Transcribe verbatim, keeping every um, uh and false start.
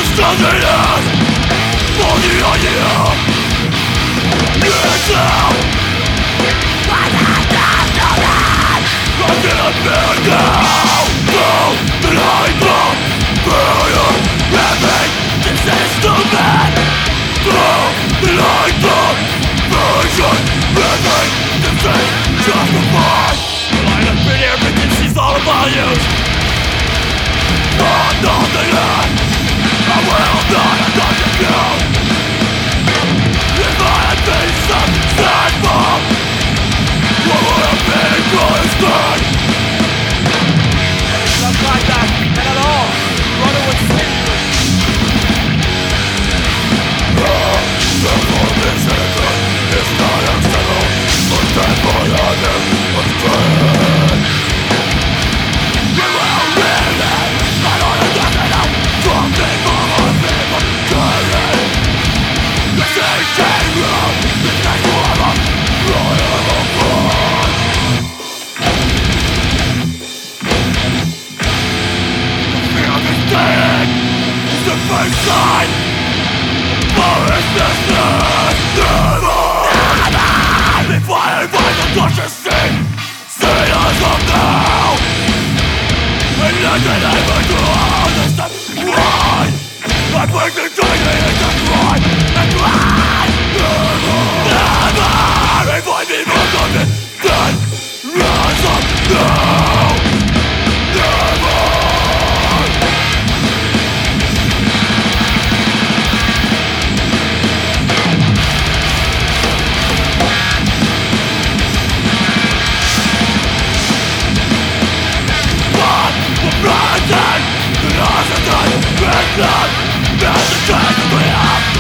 Custodians for the idea. It's out. I can't bear now. Go the night of failure. Everything this is stupid. Go the night of version. Everything this is justified. I have been here because she's all about you. Not nothing less. I will not adopt you. If I had been successful, what would have been good? It's not like that, not at all. Brother would save you. The formation is not acceptable. But that for others was good. We will live it. I don't understand how something for our people carry. The same chain room, the next one of royal blood. The fear of this thing is the first sign. For it's this never, never. If I invite the conscious thing, say us from now. And let it ever to understand why I bring the joy in the cry and cry. Never, never. If I be forgotten, then rise up now. Never. Brandon, the oxygen, it's not, there's a chance that we have.